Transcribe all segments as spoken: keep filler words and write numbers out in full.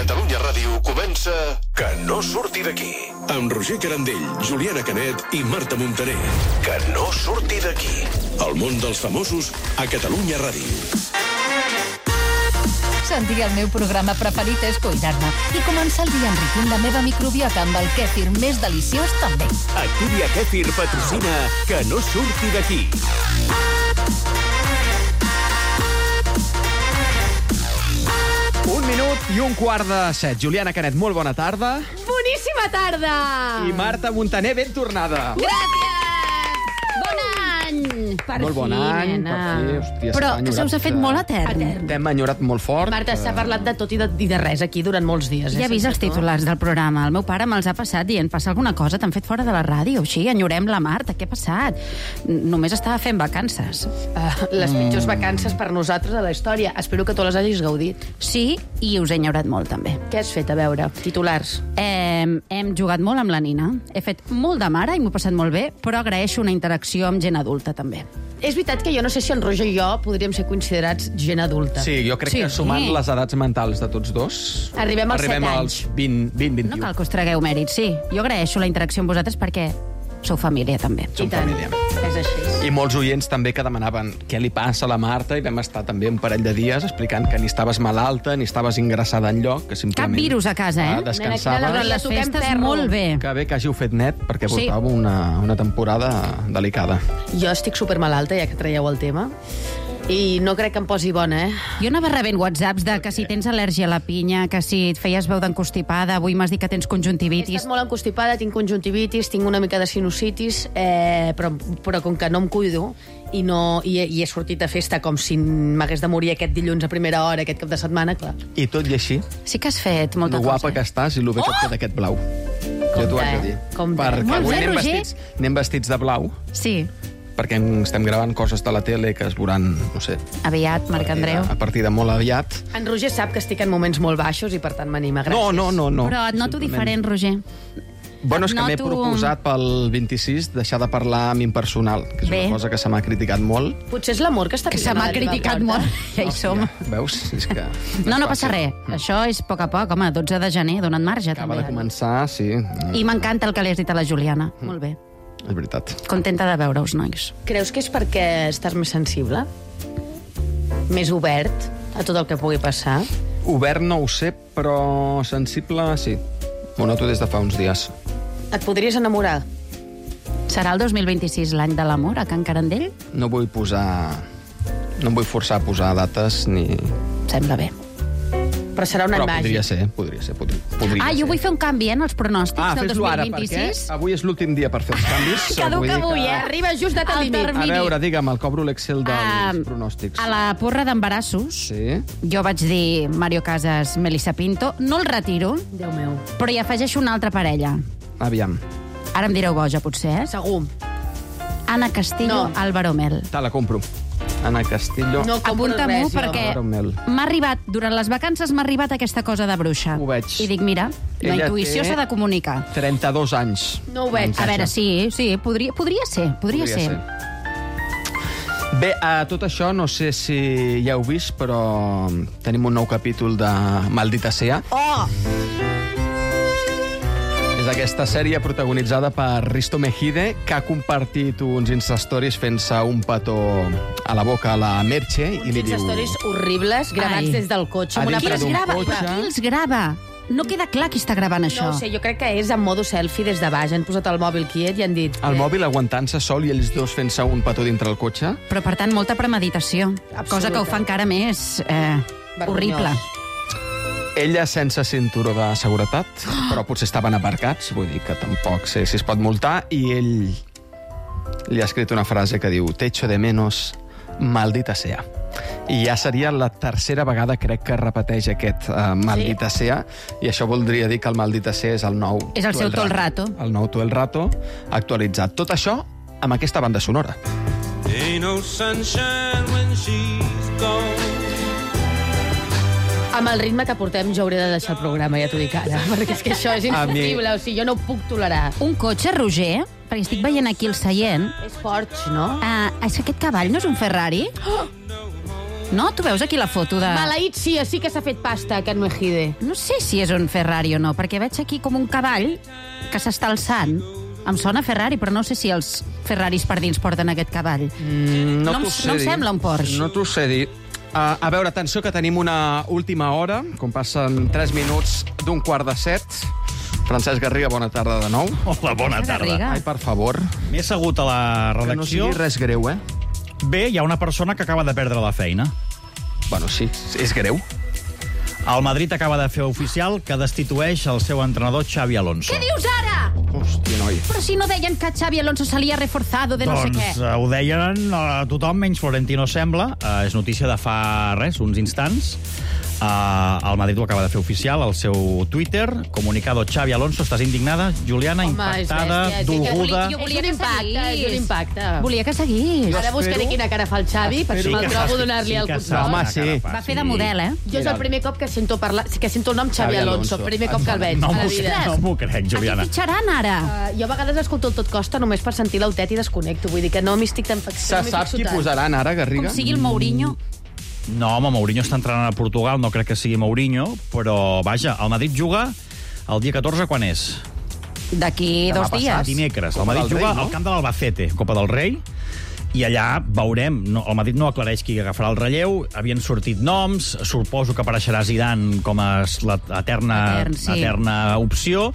Catalunya Ràdio comença Que no surti d'aquí. Amb Roger Carandell, Juliana Canet i Marta Montaner. Que no surti d'aquí. El món dels famosos a Catalunya Ràdio. Sentir el meu programa preferit és cuidar-me i començar el dia enriquint la meva microbiota amb el kèfir més deliciós també. Activia Kèfir patrocina Que no surti d'aquí. Un minut i un quart de set. Juliana Canet, molt bona tarda. Boníssima tarda! I Marta Montaner, ben tornada. Gràcies! Bon any! Per Molt bon fi, any, nena. per fi. Hòstia, Però s'ha enyorat, se us ha fet eh, molt etern. etern. T'hem enyorat molt fort. Marta, s'ha parlat de tot i de, i de res aquí durant molts dies. Ja he vist els titulars del programa. El meu pare me'ls ha passat dient, passa alguna cosa, t'han fet fora de la ràdio, així, enyorem la Marta, què ha passat? Només estava fent vacances. Uh, les pitjors vacances per nosaltres a la història. Espero que tu les hagis gaudit. Sí, i us he enyorat molt, també. Què has fet, a veure? Titulars. Hem, hem jugat molt amb la Nina. He fet molt de mare i m'ho he passat molt bé, però agraeixo una interacció amb gent adulta, també. És veritat que jo no sé si en Roger i jo podríem ser considerats gent adulta. Sí, jo crec Sí, que sumant sí. les edats mentals de tots dos... Arribem als arribem set als anys. vint, vint, vint i u. No cal que us tragueu mèrits, sí. Jo agraeixo la interacció amb vosaltres perquè sou família, també. Som I tant. família. És així. I molts oients també que demanaven què li passa a la Marta, i vam estar també un parell de dies explicant que ni estaves malalta, ni estaves ingressada enlloc, que simplement... Cap virus a casa, eh? Ah, descansaves. Nena, Durant Ja les toquem festes, ferro. molt bé. Que bé que hàgiu fet net, perquè Sí. portàveu una, una temporada delicada. Jo estic supermalalta, ja que traieu el tema, i no crec que em posi bona, eh? Jo anava rebent whatsapps de que si tens al·lèrgia a la pinya, que si et feies veu d'encostipada, avui m'has dit que tens He conjuntivitis. estat molt encostipada, tinc conjuntivitis, tinc una mica de sinusitis, eh, però, però com que no em cuido i, no, i, he, i he sortit a festa com si m'hagués de morir aquest dilluns a primera hora, aquest cap de setmana, clar. I tot i així, Sí que has fet molta lo guapa cosa. que estàs i lo bé que et queda aquest blau. Jo t'ho haig de dir. compte. Perquè Molt avui bé, anem Roger. vestits, anem vestits de blau, Sí, perquè estem gravant coses de la tele que es veuran, no sé, aviat, Marc Andreu. a partir de molt aviat. En Roger sap que estic en moments molt baixos i per tant m'anima, gràcies. No, no, no, no. Però et noto Simplement- diferent, Roger. Bueno, és Et que m'he noto- proposat pel vint-i-sis deixar de parlar amb impersonal, que és Bé. una cosa que se m'ha criticat molt. Potser és l'amor que està Que se pisant a m'ha la meva criticat porta. molt. Ja hi som. Ja, veus? És que No, no és passa fàcil. res. Això és a poc a poc. Home, dotze de gener, dona't marge, Acaba també. de començar, sí. I m'encanta el que li has dit a la Juliana. Molt bé. És veritat. Contenta de veure-us, nois. Creus que és perquè estàs més sensible? Més obert a tot el que pugui passar? Obert no ho sé, però sensible sí. M'ho noto des de fa uns dies. Et podries enamorar? Serà el dos mil vint-i-sis l'any de l'amor a Can Carandell? No vull posar... No em vull forçar a posar dates ni... Sembla bé. Però serà un any Però màgic. podria ser, podria ser. Podria, podria Ah, ser. jo vull fer un canvi, eh, en els pronòstics Ah, del dos fes-lo mil ara, perquè vint-i-sis. avui és l'últim dia per fer els canvis. Caduca Vull dir avui, que- eh? Arriba just data El límit. A termini. veure, digue'm, el cobro l'Excel dels Ah, pronòstics. A la porra d'embarassos, Sí? jo vaig dir Mario Casas, Melissa Pinto. No el retiro, Déu meu. però hi afegeixo una altra parella. Aviam. Ara em direu boja, potser, eh? Segur. Anna Castillo, No. Álvaro Mel. Te la compro. Anna Castillo. No compro Apunta-m'ho res, jo. perquè Álvaro Mel. m'ha arribat, durant les vacances m'ha arribat aquesta cosa de bruixa. Ho veig. I dic, mira, la Ella intuïció té s'ha de comunicar. trenta-dos anys. No ho veig. A veure, sí, sí, podria, podria ser, podria, ser. Bé, a tot això, no sé si ja heu vist, però tenim un nou capítol de Maldita Sea. Oh! És aquesta sèrie protagonitzada per Risto Mejide, que ha compartit uns Insta-stories fent-se un petó a la boca a la Merche. I Uns li diu... stories horribles, gravats Ai. des del cotxe, A amb una dintre Qui els d'un grava? cotxe. Però qui els grava? No queda clar qui està gravant això. No ho sé, jo crec que és en modo selfie des de baix. Han posat el mòbil quiet i han dit... El eh, mòbil aguantant-se sol i ells dos fent-se un petó dintre el cotxe. Però, per tant, molta premeditació. Absoluta. Cosa que ho fa encara més eh, Vergonyós. horrible. Ella sense cinturó de seguretat, però potser estaven aparcats, vull dir que tampoc sé si es pot multar, i ell li ha escrit una frase que diu «Te echo de menos, maldita sea». I ja seria la tercera vegada, crec, que repeteix aquest uh, maldita sí. sea, i això voldria dir que el maldita sea és el nou... És el Tu seu Todo el Rato. El nou Tu el Rato, actualitzat. Tot això amb aquesta banda sonora. Ain't no sunshine when she's gone. Amb el ritme que portem jo hauré de deixar el programa, ja t'ho dic ara, perquè és que això és A mi- insufrible, o sigui, jo no ho puc tolerar. Un cotxe, Roger, perquè estic veient aquí el seient. És Porsche, no? Uh, és que aquest cavall no és un Ferrari? No? Tu veus aquí la foto de... Maleït sí, sí que s'ha fet pasta, aquest Mejide. No sé si és un Ferrari o no, perquè veig aquí com un cavall que s'està alçant. Em sona Ferrari, però no sé si els Ferraris per dins porten aquest cavall. Mm, no no, t'ho em, sé no em dir. sembla un Porsche. No t'ho sé dir. Uh, a veure, atenció, que tenim una última hora, com passen tres minuts d'un quart de set. Francesc Garriga, bona tarda de nou. Hola, bona tarda. Garriga. Ai, per favor, M'he assegut a la que no redacció. sigui res greu, eh? Bé, hi ha una persona que acaba de perdre la feina. Bueno, sí, és greu. El Madrid acaba de fer oficial que destitueix el seu entrenador Xavi Alonso. Què dius ara? Hòstia, noi. Però si no deien que Xavi Alonso s'havia reforzado de no doncs sé què. eh, ho deien a tothom, menys Florentino sembla. Eh, és notícia de fa res, uns instants. Uh, el Madrid ho acaba de fer oficial al seu Twitter. Comunicado Xavi Alonso. Estàs indignada, Juliana? Home, és impactada, bèstia, sí, que dolguda... Jo És volia un que impacte, seguís. és un impacte. Volia que seguís. Ara buscaré espero- quina cara fa el Xavi, perquè Sí me'l que trobo saps- donar-li sí el que control. saps Home, la sí. cara fa, Va fer de model, eh? Jo és el primer cop que sento parlar, que sento el nom Xavi Xavi Alonso. Alonso. Primer cop que el veig No a m'ho la crec, vida. no m'ho crec, A qui Juliana. fitxaran ara? Uh, jo a vegades escolto el Tot Costa només per sentir l'autet i desconnecto. Vull dir que no m'hi estic tan... Se sap qui posaran ara, Garriga? Com sigui el Mourinho. No, home, Mourinho està entrenant a Portugal, no crec que sigui Mourinho, però, vaja, el Madrid juga el dia catorze, quan és? D'aquí Demà dos passat. dies. Dimecres. El Copa Madrid del juga Rei, no? al camp de l'Albacete, Copa del Rei, i allà veurem. No, el Madrid no aclareix qui agafarà el relleu. Havien sortit noms. Suposo que apareixerà Zidane com a l'eterna Etern, sí. eterna opció.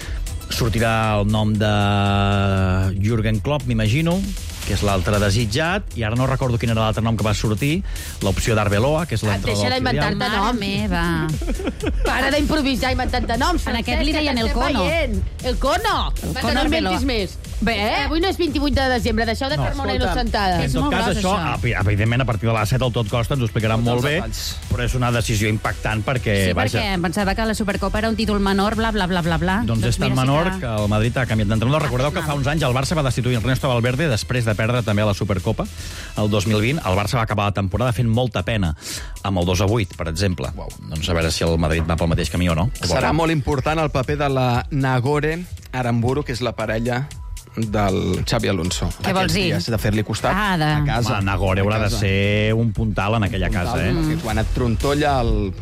Sortirà el nom de Jürgen Klopp, m'imagino, que és l'altre desitjat, i ara no recordo quin era l'altre nom que va sortir, l'opció d'Arbeloa, que és l'entrenador deixa d'inventar-te auxiliar. Mare noms. meva. Para d'improvisar inventant-te noms. En aquest li Francesc, deien que el t'estem Cono. veient. El Cono. El Va, Cono que no Arbeloa. inventis més. Bé. Eh, avui no és vint-i-vuit de desembre, deixeu de No, fer-me una escolta'm, innocentada. En És tot molt cas, gros, això, això. evidentment, a partir de les set al Tot Costa ens ho explicaran Tots molt els bé, detalls. però és una decisió impactant perquè, Sí, vaja, perquè em pensava que la Supercopa era un títol menor, bla, bla, bla, bla, bla. doncs és tan mira, sí menor que el Madrid ha canviat d'entrenador. Recordeu que fa uns anys el Barça va destituir Ernesto Valverde després de perdre també a la Supercopa el dos mil vint. El Barça va acabar la temporada fent molta pena amb el dos a vuit, per exemple. Wow. Doncs a veure si el Madrid va pel mateix camí o no. Serà molt important el paper de la Nagore Aramburu, que és la parella del Xavi Alonso. Què vols Aquests dir? dies, de fer-li costat Ah, de- a casa. Home, Nagore A haurà de casa. ser un puntal en aquella casa, eh? Perquè quan et trontolla el...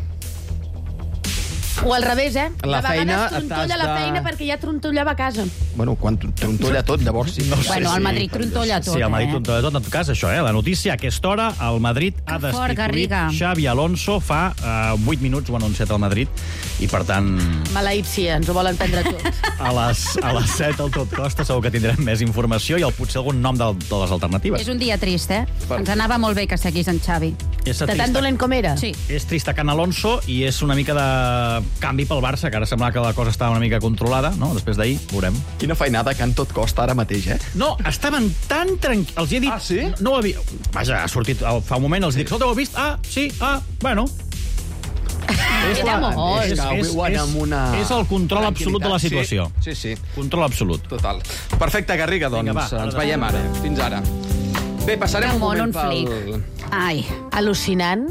O al revés, eh? La a feina vegades trontolla t'has la de- feina perquè ja trontollava a casa. Bueno, quan trontolla tot, llavors sí. No sé Bueno, si- el Madrid trontolla tot, Sí, el Madrid eh? trontolla tot. En tot cas, això, eh? La notícia, a aquesta hora, el Madrid ha Que fort, destituït Garriga. Xavi Alonso. Fa uh, vuit minuts ho ha anunciat el Madrid i, per tant, Maleït sí, ens ho volen prendre tot. a les, a les set al Tot Costa segur que tindrem més informació i el, potser algun nom de, de les alternatives. És un dia trist, eh? Ens anava molt bé que seguís en Xavi. És De tan trista- dolent com era? Sí. És trist a Can Alonso i és una mica de canvi pel Barça, que ara sembla que la cosa estava una mica controlada, no? Després d'ahir, veurem. Quina feinada que en tot costa ara mateix, eh? No, estaven tan tranquils. Els hi he dit... Ah, sí? No ho havia... Vaja, ha sortit fa un moment, els dic, escolta, ho heu vist? Ah, sí, ah, bueno... Era molt. És que és, viuen és, amb una és el control absolut de la tranquil·litat. situació. Sí, sí, sí. Control absolut. Total. Perfecte, Garriga, doncs. Vinga, va, ens ara veiem ara. Fins ara. Bé, passarem Que un mono, moment un pel... Ai, Al·lucinant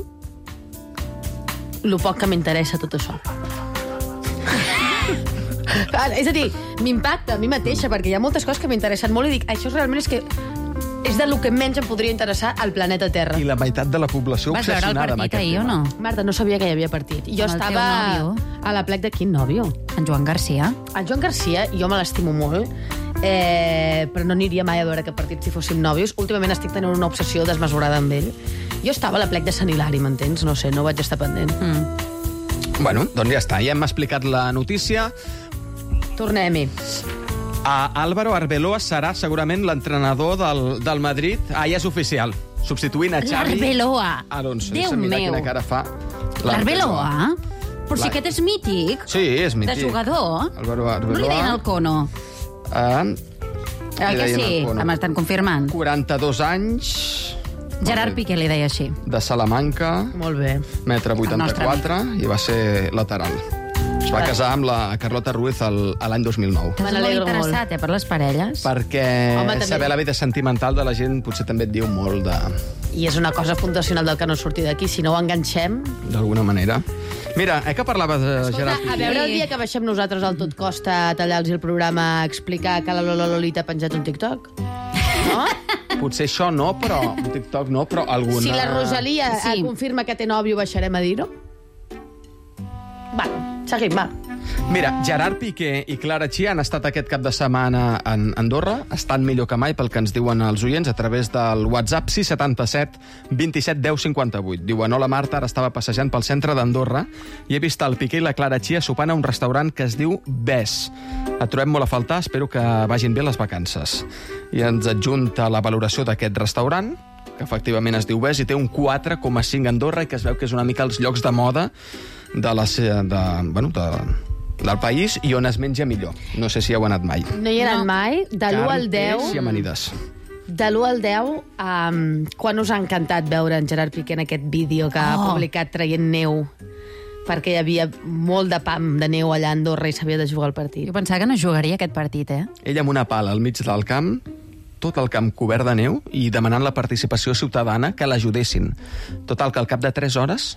lo poc que m'interessa tot això. Ara, és a dir, m'impacta a mi mateixa, perquè hi ha moltes coses que m'interessen molt i dic, això realment és que és de lo que menys em podria interessar al planeta Terra. I la meitat de la població vas veure el obsessionada amb partit aquest ahir o tema. no? Marta, no sabia que hi havia partit. Jo Amb el teu estava nòvio. a la plec de quin nòvio? En Joan Garcia. El Joan Garcia, jo me l'estimo molt, eh, però no aniria mai a veure aquest partit si fóssim nòvios. Últimament estic tenint una obsessió desmesurada amb ell. Jo estava a la plec de Sant Hilari, m'entens? No sé, no vaig estar pendent. Mm. Bueno, doncs ja està. Ja hem explicat la notícia. Tornem-hi. A Álvaro Arbeloa serà segurament l'entrenador del, del Madrid. Ah, ja és oficial. Substituint a Xavi L'Arbeloa. Alonso. Déu Deixa'm mirar meu. quina cara fa L'Arbeloa? Però si La- aquest és mític. Sí, és mític. De jugador. Álvaro No Arbeloa. li deien el Cono. Ah, Eh, li que deien sí? el Cono. M'estan confirmant. quaranta-dos anys, Gerard Piqué li deia així. de Salamanca, Molt bé. metre vuitanta-quatre, i va ser lateral. Es va casar amb la Carlota Ruiz el- a l'any dos mil nou. Estàs molt n'alegro interessat, eh, per les parelles. Perquè Home, també- saber la vida sentimental de la gent potser també et diu molt de... I és una cosa fundacional del que no surti d'aquí. Si no ho enganxem... d'alguna manera. Mira, eh, que parlaves de Escolta, Gerard a Piqué? veure el dia que baixem nosaltres al Tot Costa a tallar-los el programa a explicar que la Lola Lolita ha penjat un TikTok. No? potser això no, però... Un TikTok no, però alguna... Si la Rosalia Sí. sí. confirma que té nòvio, baixarem a dir-ho? Va, seguim, va. Mira, Gerard Piqué i Clara Chia han estat aquest cap de setmana en Andorra. Estan millor que mai pel que ens diuen els oients a través del WhatsApp sis set set dos set deu cinquanta vuit. Diuen, hola Marta, ara estava passejant pel centre d'Andorra i he vist el Piqué i la Clara Chia sopant a un restaurant que es diu Bes. Et trobem molt a faltar, espero que vagin bé les vacances. I ens adjunta la valoració d'aquest restaurant, que efectivament es diu Bes i té un quatre coma cinc a Andorra i que es veu que és una mica els llocs de moda de la, de, bueno, de, del país i on es menja millor. No sé si heu anat mai. No hi he anat No. mai. De l'u al deu... Carn, peix i amanides. De l'u al deu, um, quan us ha encantat veure en Gerard Piqué en aquest vídeo que oh. ha publicat traient neu perquè hi havia molt de pam de neu allà a Andorra i s'havia de jugar el partit? Jo pensava que no jugaria aquest partit, eh? Ell amb una pala al mig del camp, tot el camp cobert de neu i demanant la participació ciutadana que l'ajudessin. Total, que al cap de tres hores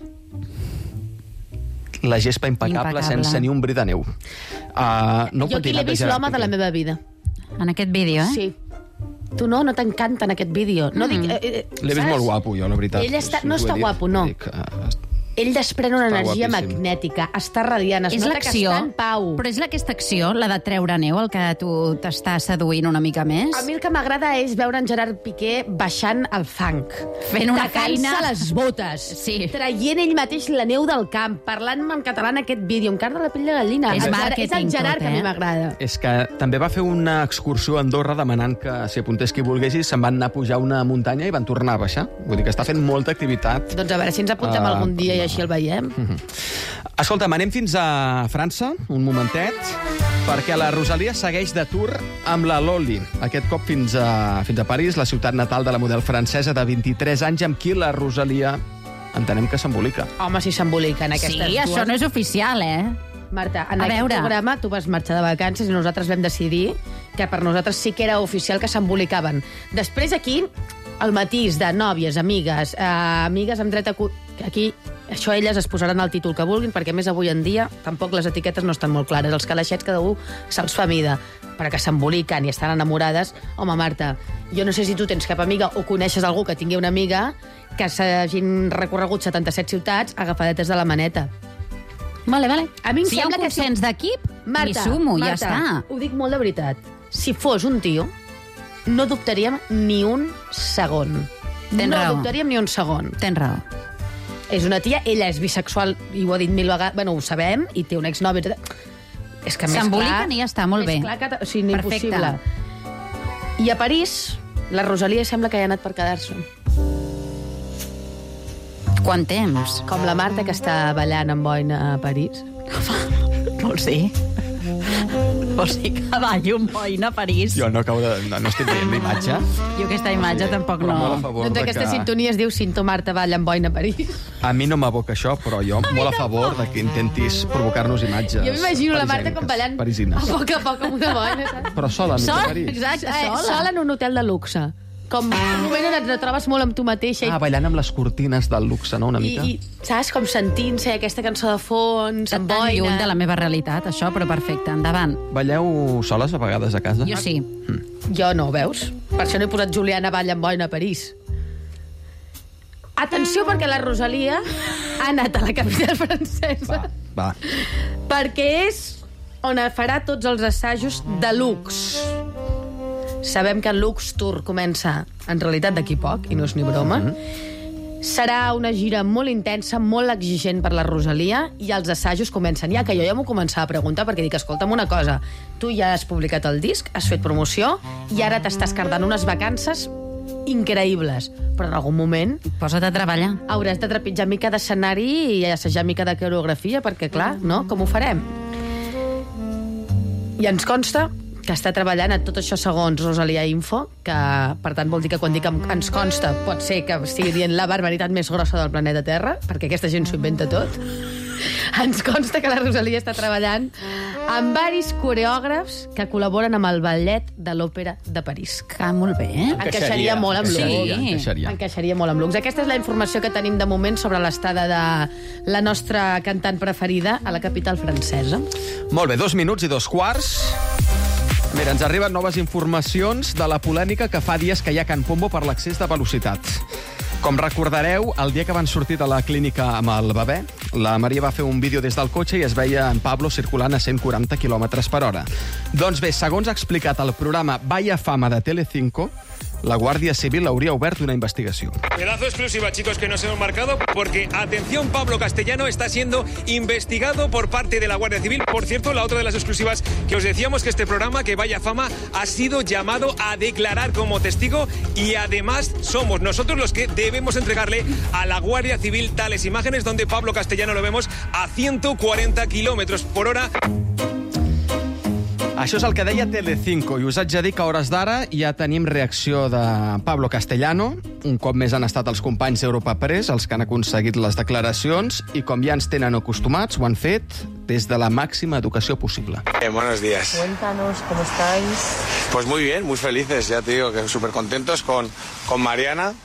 la gespa impecable, Impecable. sense ni un bri de neu. Uh, no Jo aquí l'he vist l'home de la meva vida. En aquest vídeo, eh? Sí. Tu no? No t'encanta en aquest vídeo? No dic... Eh, eh, L'he vist saps? molt guapo, jo, la veritat. Ell està, Us no ho he està dit. guapo, no. Dic, uh, Ell desprèn una Està energia guapíssim. magnètica, està radiant, es És nota que l'acció, està en pau. però és aquesta acció, la de treure neu, el que a tu t'està seduint una mica més? A mi el que m'agrada és veure en Gerard Piqué baixant el fang. Fent una tacant-se feina- les botes. Sí. Traient ell mateix la neu del camp, parlant en català en aquest vídeo, em carda la pell de gallina. És El Gerard- màrqueting És el Gerard tot, que a eh? mi m'agrada. És que també va fer una excursió a Andorra demanant que si apuntés qui volgués i se'n van anar a pujar una muntanya i van tornar a baixar. Vull dir que està fent molta activitat. Doncs a veure si ens apuntem Ah, algun dia i així el veiem. Escolta'm, anem fins a França, un momentet, perquè la Rosalia segueix de tour amb la Loli. Aquest cop fins a, fins a París, la ciutat natal de la model francesa de vint-i-tres anys, amb qui la Rosalia entenem que s'embolica. Home, si s'emboliquen Sí, aquestes dues... això no és oficial, eh? Marta, en A aquest veure. programa tu vas marxar de vacances i nosaltres vam decidir que per nosaltres sí que era oficial que s'embolicaven. Després aquí, el matís de nòvies, amigues, eh, amigues amb dret a... cu- Aquí, això elles es posaran el títol que vulguin, perquè a més avui en dia tampoc les etiquetes no estan molt clares. Els calaixets cada un se'ls fa mida, però que s'emboliquen i estan enamorades. Home, Marta, jo no sé si tu tens cap amiga o coneixes algú que tingui una amiga que s'hagin recorregut setanta-set ciutats agafadetes de la maneta. Vale, vale. A mi em si hi ha un sembla que consens d'equip, Marta, m'hi sumo, Marta, ja està. ho dic molt de veritat. Si fos un tio, no dubtaríem ni un segon. Tens no raó. dubtaríem ni un segon. Tens raó. És una tia, ella és bisexual, i ho ha dit mil vegades, bueno, ho sabem, i té un exnòvio, etcètera. És que més clar... S'emboliquen i ja està, molt bé. Més clar que... O sigui, Perfecte. impossible. I a París, la Rosalia sembla que hi ha anat per quedar-se. Quant temps? Com la Marta, que està ballant amb boina a París. Vols dir? Vols dir que ballo un boina a París? Jo no, acabo de, no, no estic veient l'imatge. Jo aquesta imatge tampoc Però molt a no... favor Doncs de aquesta que... sintonia es diu Cinto Marta balla amb boina a París. A mi no m'aboca això, però jo molt a favor de que intentis provocar-nos imatges Jo m'imagino la Marta com parisenques, ballant parisines. a poc a poc amb una boina, saps? Però sola, no Sol, París. exacte, Eh, sola. sola en un hotel de luxe. Com un moment on et retrobes molt amb tu mateixa Ah, i, ballant amb les cortines del luxe, no?, una i, mica. i saps, com sentint-se aquesta cançó de fons, Tan amb boina. lluny de la meva realitat, això, però perfecte, endavant. Balleu soles a vegades a casa? Jo sí. Jo no, veus? Per això no he posat Juliana Balla amb boina a París. Atenció, perquè la Rosalia ha anat a la capital francesa. Va. Perquè és on farà tots els assajos de Lux. Sabem que el Lux Tour comença, en realitat, d'aquí poc, i no és ni broma. Mm-hmm. Serà una gira molt intensa, molt exigent per la Rosalia, i els assajos comencen ja, que jo ja m'ho començava a preguntar, perquè dic, escolta'm una cosa, tu ja has publicat el disc, has fet promoció, i ara t'estàs cardant unes vacances increïbles, però en algun moment Posa't a treballar. hauràs de trepitjar mica d'escenari i assajar mica de coreografia, perquè, clar, no? Com ho farem? I ens consta que està treballant a tot això segons Rosalia Info, que, per tant, vol dir que quan dic que ens consta pot ser que estigui dient la barbaritat més grossa del planeta Terra, perquè aquesta gent s'ho inventa tot. Ens consta que la Rosalia està treballant amb varis coreògrafs que col·laboren amb el ballet de l'Òpera de París. Ah, molt bé, eh? Encaixaria molt amb Lux. Sí. encaixaria. Encaixaria molt amb Lux. Aquesta és la informació que tenim de moment sobre l'estada de la nostra cantant preferida a la capital francesa. Molt bé, dos minuts i dos quarts. Mira, ens arriben noves informacions de la polèmica que fa dies que hi ha a Can Pombo per l'excés de velocitat. Com recordareu, el dia que van sortir de la clínica amb el bebè, la Maria va fer un vídeo des del cotxe i es veia en Pablo circulant a cent quaranta quilòmetres per hora. Doncs bé, segons ha explicat el programa Vaya Fama de Telecinco, la Guàrdia Civil hauria obert una investigació. Pedazo exclusiva, chicos, que nos hemos marcado, porque, atención, Pablo Castellano está siendo investigado por parte de la Guardia Civil. Por cierto, la otra de las exclusivas que os decíamos, que este programa, que Vaya Fama, ha sido llamado a declarar como testigo y además somos nosotros los que debemos entregarle a la Guardia Civil tales imágenes donde Pablo Castellano lo vemos a ciento cuarenta kilómetros por hora. Això és el que deia Telecinco, i us haig de dir que a hores d'ara ja tenim reacció de Pablo Castellano. Un cop més han estat els companys d'Europa Press els que han aconseguit les declaracions i, com ja ens tenen acostumats, ho han fet des de la màxima educació possible. Eh, buenos días. Cuéntanos, ¿cómo estáis? Pues muy bien, muy felices, ya te digo que súper contentos con, con Mariana,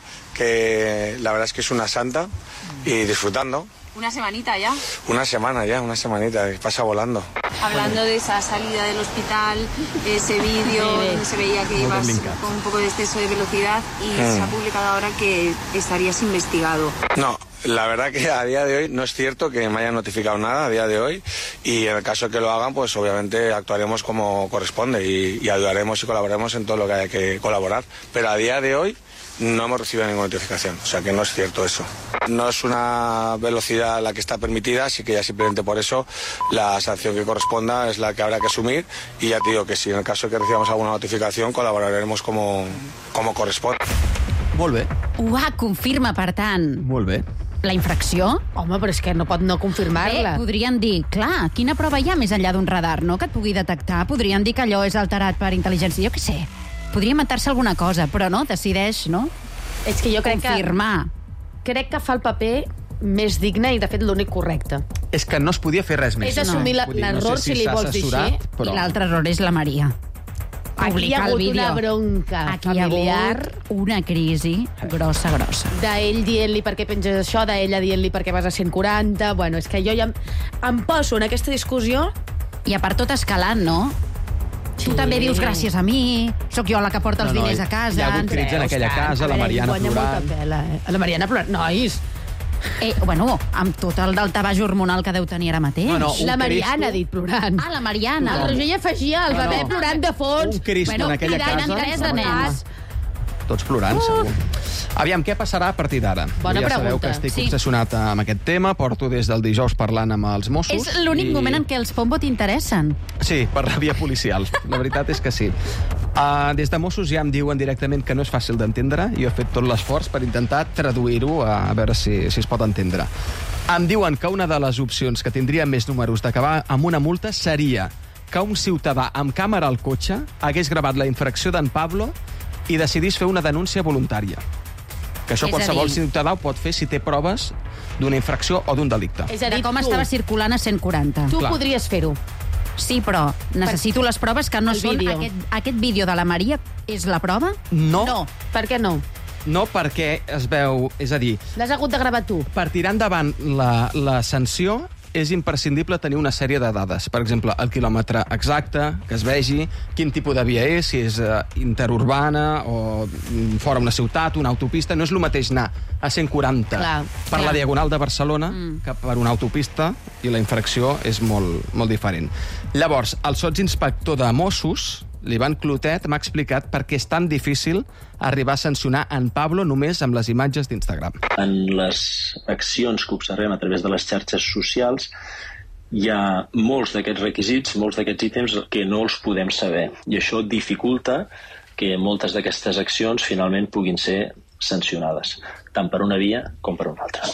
que la verdad es que es una santa, y disfrutando. Una semanita ya. Una semana ya, una semanita, que pasa volando. Hablando de esa salida del hospital, ese vídeo donde se veía que ibas con un poco de exceso de velocidad y mm. se ha publicado ahora que estarías investigado. No, la verdad que a día de hoy no es cierto que me hayan notificado nada a día de hoy, y en el caso que lo hagan, pues obviamente actuaremos como corresponde y, y ayudaremos y colaboraremos en todo lo que haya que colaborar. Pero a día de hoy no hemos recibido ninguna notificación, o sea que no es cierto eso. No es una velocidad la que está permitida, así que ya simplemente por eso la sanción que corresponda es la que habrá que asumir, y ya te digo que si en el caso de que recibamos alguna notificación colaboraremos como, como corresponde. Molt bé. Uah, confirma, per tant. Molt bé. La infracció? Home, però és que no pot no confirmar-la. Bé, podrien dir, clar, quina prova hi ha més enllà d'un radar, no?, que et pugui detectar. Podrien dir que allò és alterat per intel·ligència, jo què sé. Podria inventar-se alguna cosa, però no, decideix, no? És que jo crec confirmar. que... Crec que fa el paper més digne i, de fet, l'únic correcte. És que no es podia fer res més. És assumir no. l'error, no sé si, si li vols dir així. Però... I l'altre error és la Maria. Aquí hi ha hagut una bronca Aquí familiar. Aquí hi ha una crisi grossa, grossa. D'ell dient-li per què penges això, d'ella dient-li per què vas a cent quaranta... Bueno, és que jo ja em, em poso en aquesta discussió... I a part tot escalant, no? Sí. Tu també dius gràcies a mi, sóc jo la que porta els no, no, diners a casa. Hi ha hagut crits en aquella casa, la Mariana plorant. Pela, eh? La Mariana plorant. Nois! Eh, bueno, amb tot el daltabaix hormonal que deu tenir ara mateix. No, no, la Mariana ha dit plorant. Ah, la Mariana. El Roger hi afegia el no, bebè no. plorant de fons. Un Cristo bueno, en aquella casa. Tres de nens. Tots plorant, uh. segur. Aviam, què passarà a partir d'ara? Bona ja pregunta. sabeu que estic sí. obsessionat amb aquest tema, porto des del dijous parlant amb els Mossos. És l'únic i... moment en què els Pombo t'interessen. Sí, per la via policial. La veritat és que sí. Uh, des de Mossos ja em diuen directament que no és fàcil d'entendre, i jo he fet tot l'esforç per intentar traduir-ho a, a veure si, si es pot entendre. Em diuen que una de les opcions que tindria més números d'acabar amb una multa seria que un ciutadà amb càmera al cotxe hagués gravat la infracció d'en Pablo i decidís fer una denúncia voluntària. Que això és qualsevol dir... ciutadà ho pot fer si té proves d'una infracció o d'un delicte. És a dir, de com tu, estava circulant a cent quaranta. Tu Clar. podries fer-ho. Sí, però necessito les proves que no El són... vídeo. Aquest, aquest vídeo de la Maria és la prova? No. No. Per què no? No, perquè es veu... És a dir... L'has hagut de gravar tu. Per tirar endavant la, la sanció és imprescindible tenir una sèrie de dades. Per exemple, el quilòmetre exacte, que es vegi, quin tipus de via és, si és uh, interurbana o fora una ciutat, una autopista. No és el mateix anar a cent quaranta clar, per clar. la Diagonal de Barcelona mm. que per una autopista, i la infracció és molt, molt diferent. Llavors, el sotsinspector de Mossos, l'Ivan Clotet, m'ha explicat per què és tan difícil arribar a sancionar en Pablo només amb les imatges d'Instagram. En les accions que observem a través de les xarxes socials hi ha molts d'aquests requisits, molts d'aquests ítems que no els podem saber, i això dificulta que moltes d'aquestes accions finalment puguin ser sancionades, tant per una via com per una altra.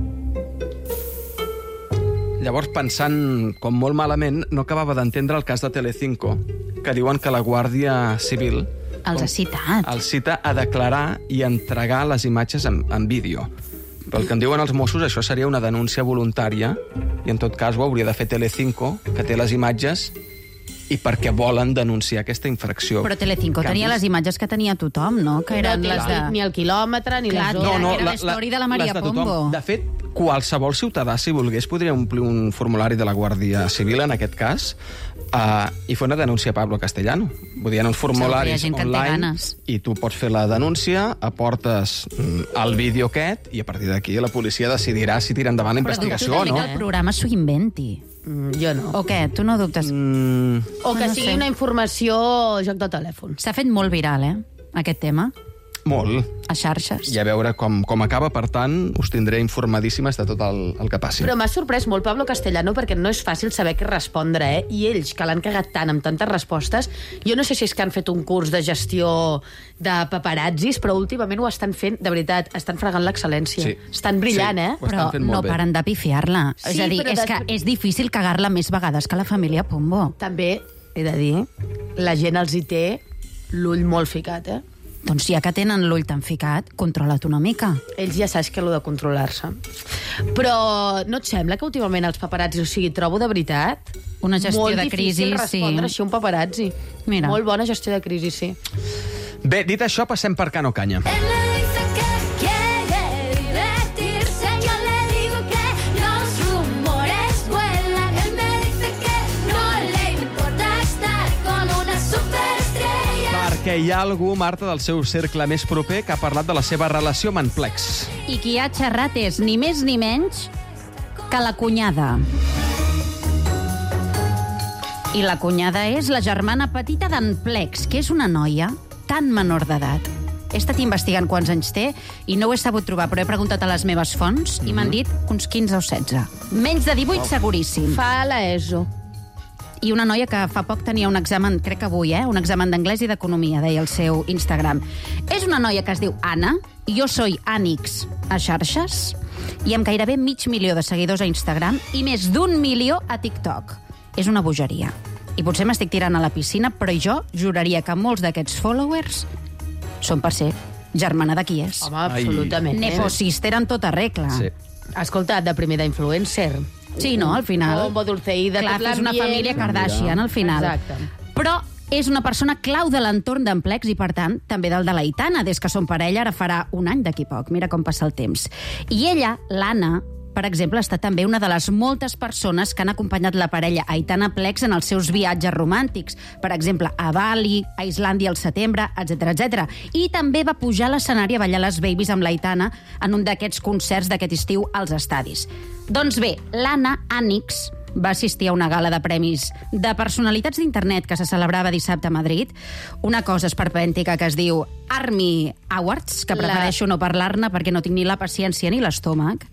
Llavors, pensant com molt malament, no acabava d'entendre el cas de Telecinco, que diuen que la Guàrdia Civil els ha citat. El cita a declarar i entregar les imatges en, en vídeo. Però el que em diuen els Mossos, això seria una denúncia voluntària, i en tot cas ho hauria de fer Telecinco, que té les imatges, i perquè volen denunciar aquesta infracció. Però Telecinco tenia les imatges que tenia tothom, no? Que eren no, les de... Ni el quilòmetre, ni Clar, les zones. No, no, que era la, la, de la Maria de Pombo. De fet, qualsevol ciutadà, si volgués, podria omplir un formulari de la Guàrdia Civil, en aquest cas, uh, i fer una denúncia a Pablo Castellano. Vull dir, en els formularis online, i tu pots fer la denúncia, aportes mm, el vídeo aquest, i a partir d'aquí la policia decidirà si tira endavant la investigació o no. Però dubto que el programa s'ho inventi. Mm, jo no. O què? Tu no dubtes? Mm... O que no sigui sé. una informació joc de telèfon. S'ha fet molt viral, eh, aquest tema. Molt. A xarxes. I a veure com, com acaba, per tant, us tindré informadíssimes de tot el, el que passi. Però m'ha sorprès molt Pablo Castellano perquè no és fàcil saber què respondre, eh? I ells, que l'han cagat tant amb tantes respostes, jo no sé si és que han fet un curs de gestió de paparazzis, però últimament ho estan fent, de veritat, estan fregant l'excel·lència. Sí. Estan brillant, Sí, eh? ho estan Però fent molt no bé. paren de pifiar-la. Sí, és a dir, però és de- que és difícil cagar-la més vegades que la família Pombo. També, he de dir, la gent els hi té l'ull molt ficat, eh? Doncs ja que tenen l'ull tan ficat, controla't una mica. Ells ja saps que allò de controlar-se. Però no et sembla que últimament els paparazzis, o sigui, trobo de veritat... Una gestió molt de crisi, difícil respondre sí. així a un paparazzi. Mira. Molt bona gestió de crisi, sí. Bé, dit això, passem per Cano Canya. Perquè hi ha algú, Marta, del seu cercle més proper que ha parlat de la seva relació amb en Plex. I qui ha xerrat és ni més ni menys que la cunyada. I la cunyada és la germana petita d'en Plex, que és una noia tan menor d'edat. He estat investigant quants anys té i no ho he sabut trobar, però he preguntat a les meves fonts i m'han dit uns quinze o setze. Menys de divuit, seguríssim. Fa la ESO. I una noia que fa poc tenia un examen, crec que avui, eh? un examen d'anglès i d'economia, deia el seu Instagram. És una noia que es diu Anna, jo soy Anix a xarxes, i amb gairebé mig milió de seguidors a Instagram i més d'un milió a TikTok. És una bogeria. I potser m'estic tirant a la piscina, però jo juraria que molts d'aquests followers són per ser germana de qui és. Home, absolutament. Nepo sister en tota regla. Sí. Escolta, de primer d'influencer. Sí, no, al final. Bombo Dulceida, Clar, tot és una l'ambient. família Kardashian, al final. Exacte. Però és una persona clau de l'entorn d'en Plex i, per tant, també del de l'Aitana, des que són parella, ara farà un any d'aquí poc. Mira com passa el temps. I ella, l'Anna, per exemple, ha estat també una de les moltes persones que han acompanyat la parella Aitana Plex en els seus viatges romàntics. Per exemple, a Bali, a Islàndia al setembre, etcètera, etcètera. I també va pujar a l'escenari a ballar les Babies amb l'Aitana en un d'aquests concerts d'aquest estiu als estadis. Doncs bé, l'Anna Anix va assistir a una gala de premis de personalitats d'internet que se celebrava dissabte a Madrid, una cosa esperpèntica que es diu Army Awards, que prefereixo no parlar-ne perquè no tinc ni la paciència ni l'estómac.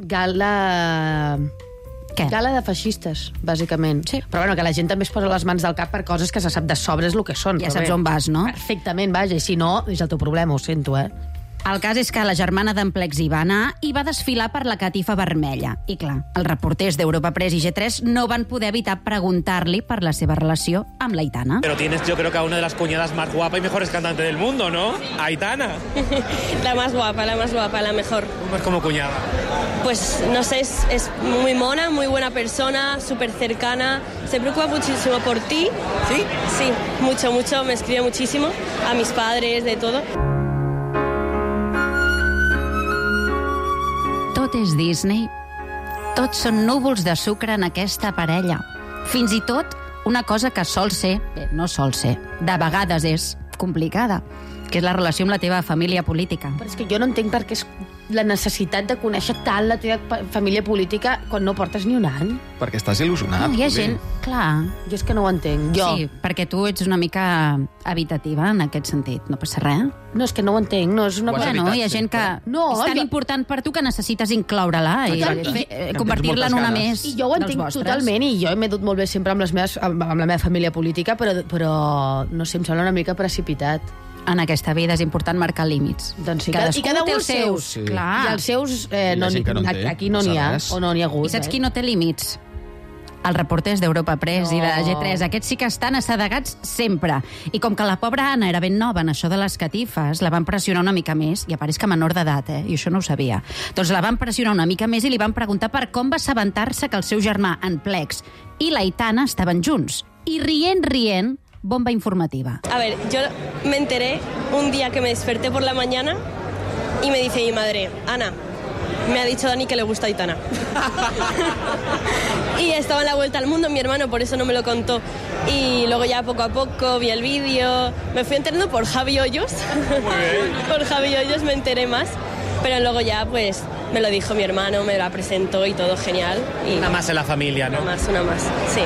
Gala... Què? Gala de feixistes, bàsicament. Sí. Però bueno, que la gent també es posa les mans del cap per coses que se sap de sobre és el que són. Ja però saps bé. on vas, no? Perfectament, vaja, i si no, és el teu problema, ho sento, eh? El cas és que la germana d'en Plex hi va anar i va desfilar per la catifa vermella. I clar, els reporters d'Europa Press i G tres no van poder evitar preguntar-li per la seva relació amb l'Aitana. Pero tienes, yo creo que a una de las cuñadas más guapa y mejores cantantes del mundo, ¿no? Aitana. La más guapa, la más guapa, la mejor. ¿Cómo es como cuñada? Pues no sé, es, es muy mona, muy buena persona, súper cercana, se preocupa muchísimo por ti. ¿Sí? Sí, mucho, mucho, me escribe muchísimo, a mis padres, de todo. Tot és Disney. Tots són núvols de sucre en aquesta parella. Fins i tot una cosa que sol ser, bé, no sol ser, de vegades és complicada, que és la relació amb la teva família política. Però és que jo no entenc per què és la necessitat de conèixer tant la teva pa- família política quan no portes ni un any. Perquè estàs il·lusionat. No, hi ha Rubí. gent, clar... Jo és que no ho entenc. Jo. Sí, perquè tu ets una mica habitativa en aquest sentit, no passa res. No, és que no ho entenc, no, és una cosa... Bueno, hi ha gent que No, és tan jo- important per tu que necessites incloure-la i Total, fer- i- eh, convertir-la en una més I jo ho dels entenc vostres. totalment, i jo m'he dut molt bé sempre amb, les meves, amb, amb la meva família política, però, però no sé, em sembla una mica precipitat. En aquesta vida és important marcar límits. Doncs sí, Cadascú i cada té un els seus. Sí. Clar. I els seus, eh, I la no, gent que no en té, aquí no no n'hi sap ha, res. o no n'hi ha hagut. I saps eh? qui no té límits? Els reporters d'Europa Press No. i de G tres. Aquests sí que estan assedegats sempre. I com que la pobra Anna era ben nova en això de les catifes, la van pressionar una mica més, i a part és que menor d'edat, eh? I això no ho sabia. Doncs la van pressionar una mica més i li van preguntar per com va assabentar-se que el seu germà, en Plex, i l'Aitana estaven junts. I rient, rient, bomba informativa. A ver, yo me enteré un día que me desperté por la mañana y me dice mi madre, Ana, me ha dicho Dani que le gusta Aitana. Y estaba en la vuelta al mundo mi hermano, por eso no me lo contó. Y luego ya poco a poco vi el vídeo, me fui enterando por Javi Hoyos. Por Javi Hoyos me enteré más. Pero luego ya, pues, me lo dijo mi hermano, me la presentó y todo genial. Y una más en la familia, ¿no? Una más, una más, sí.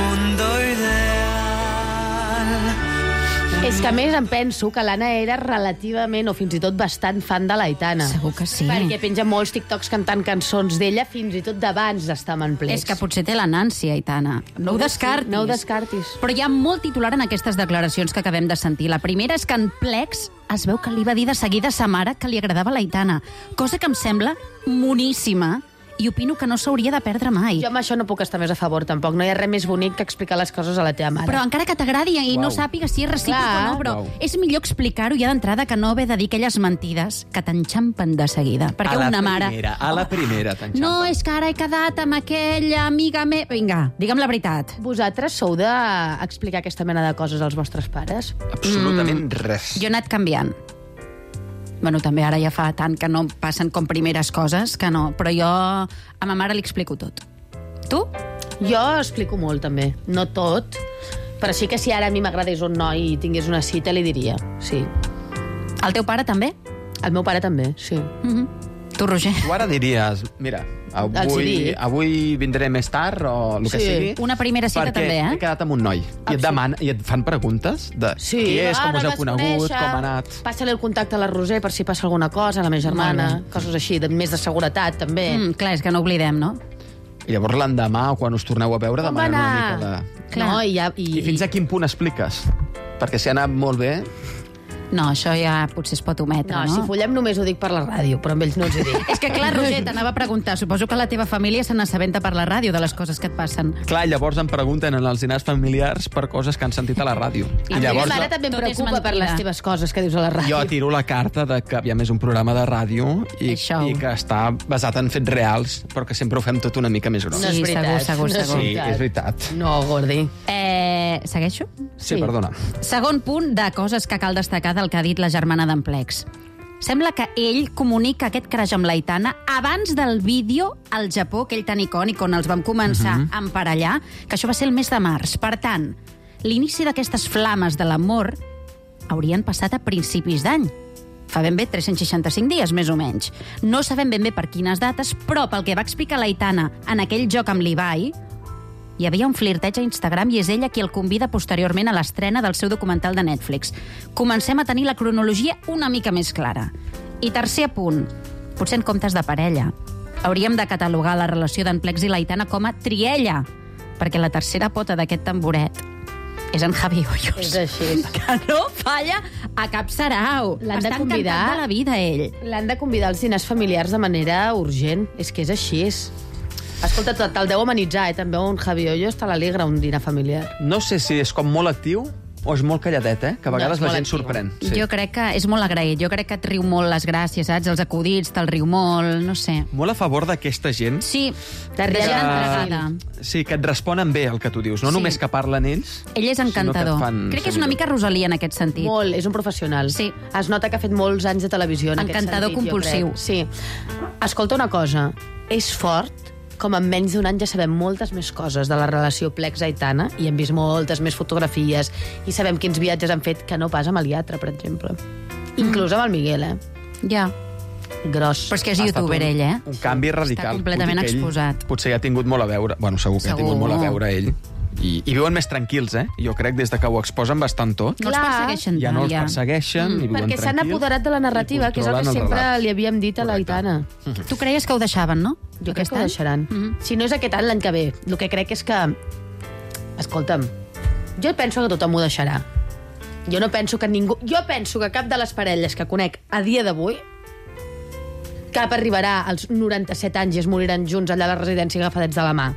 És que, a més, em penso que l'Anna era relativament, o fins i tot bastant fan de l'Aitana. Segur que sí. Perquè penja molts TikToks cantant cançons d'ella, fins i tot d'abans d'estar en plecs. És que potser té la Nancy, Aitana. No ho descartis. No ho descartis. Però hi ha molt titular en aquestes declaracions que acabem de sentir. La primera és que en plecs es veu que li va dir de seguida a sa mare que li agradava l'Aitana, cosa que em sembla moníssima, i opino que no s'hauria de perdre mai. Jo amb això no puc estar més a favor, tampoc. No hi ha res més bonic que explicar les coses a la teva mare. Però encara que t'agradi i Uau. no sàpigues si és recíproc Clar. o no, però Uau. és millor explicar-ho ja d'entrada que no haver de dir aquelles mentides que t'enxampen de seguida. Perquè a la una mare... primera, a la primera t'enxampen. No, és que ara he quedat amb aquella amiga meva... Vinga, digue'm la veritat. Vosaltres sou d'explicar aquesta mena de coses als vostres pares? Absolutament mm. res. Jo he anat canviant. Bueno, també ara ja fa tant que no passen com primeres coses, que no. Però jo a ma mare li explico tot. Tu? Jo explico molt, també. No tot, però sí que si ara a mi m'agradés un noi i tingués una cita, li diria, sí. El teu pare també? El meu pare també, sí. Mm-hmm. Tu, Roger? Tu ara diries, mira, avui, avui vindré més tard o el que Sí. sigui. Una primera cita perquè també, eh? he quedat amb un noi. I et, demana, I et fan preguntes de Sí, qui és, com ah, us no heu vas conegut, conèixer, com ha anat... Passa-li el contacte a la Roser per si passa alguna cosa, a la meva germana, Molt coses així, de, més de seguretat, també. Mm, clar, és que no oblidem, no? I llavors l'endemà, o quan us torneu a veure, Com va demanen una anar? mica de... Clar. No, i, ja, i, I fins a quin punt expliques? Perquè si ha anat molt bé... No, això ja potser es pot ometre, No, no? si follem només ho dic per la ràdio, però amb ells no els ho dic. És que, clar, Roger, t'anava a preguntar. Suposo que la teva família se n'assabenta per la ràdio de les coses que et passen. Clar, llavors em pregunten en els dinars familiars per coses que han sentit a la ràdio. I a mi mare també em Tot és preocupa per mentida. les teves coses que dius a la ràdio. Jo tiro la carta de que aviam, és un programa de ràdio i, i que està basat en fets reals, però que sempre ho fem tot una mica més gros. No és veritat. segur, segur, no és segur. Sí, és veritat. No, Gordi. Eh, segueixo? Sí, sí, perdona. Segon punt de coses que cal destacar del que ha dit la germana d'en Plecs. Sembla que ell comunica aquest crash amb l'Aitana abans del vídeo al Japó, aquell tan icònic on els vam començar Mhm. uh -huh. a emparellar, que això va ser el mes de març. Per tant, l'inici d'aquestes flames de l'amor haurien passat a principis d'any. Fa ben bé tres-cents seixanta-cinc dies, més o menys. No sabem ben bé per quines dates, però pel que va explicar l'Aitana en aquell joc amb l'Ibai, hi havia un flirteig a Instagram i és ella qui el convida posteriorment a l'estrena del seu documental de Netflix. Comencem a tenir la cronologia una mica més clara. I tercer punt, potser en comptes de parella, hauríem de catalogar la relació d'en Plecs i l'Aitana com a triella, perquè la tercera pota d'aquest tamboret és en Javi Hoyos. És així. Que no falla a cap sarau. L'han de Està convidar. encantat de la vida, ell. L'han de convidar als dinars familiars de manera urgent. És que és així. És... Escolta, te'l deu amenitzar, eh? També un Javi Hoyos te l'alegra un dinar familiar. No sé si és com molt actiu o és molt calladet, eh? Que a vegades No, és la gent molt sorprèn. Sí. Jo crec que és molt agraït. Jo crec que et riu molt les gràcies, saps? Els acudits, te'l riu molt, no sé. Molt a favor d'aquesta gent. Sí, de entregada. Sí, que et responen bé el que tu dius. No Sí. només que parlen ells, Ell és sinó que encantador. et fan Crec que és ser una millor. mica Rosalía en aquest sentit. Molt, és un professional. Sí. Es nota que ha fet molts anys de televisió en Encantador aquest sentit, compulsiu. jo crec. Sí. Escolta una cosa, és fort com en menys d'un any ja sabem moltes més coses de la relació Plecs-Aitana i hem vist moltes més fotografies i sabem quins viatges han fet que no pas amb el Iatra, per exemple. Inclús amb el Miguel, eh? Ja. Gros. Però és que és Ha estat youtuber, un, ell, eh? Un canvi radical. Està completament Vull dir que ell exposat. Potser ja ha tingut molt a veure... Bueno, segur que Segur. ha tingut molt a veure ell. I, I viuen més tranquils, eh? Jo crec, des de que ho exposen bastant tot. No els Clar. persegueixen Ja no els tant, persegueixen mm. i viuen Perquè s'han tranquils apoderat de la narrativa, i que és el que controlen sempre relat. li havíem dit a l'Aitana. Tu creies que ho deixaven, no? Jo crec Aquest que ho any? deixaran. Mhm. Si no és aquest any, l'any que ve. El que crec és que... Escolta'm, jo penso que tothom ho deixarà. Jo no penso que ningú... Jo penso que cap de les parelles que conec a dia d'avui cap arribarà als noranta-set anys i es moriran junts allà a la residència agafadets de la mà.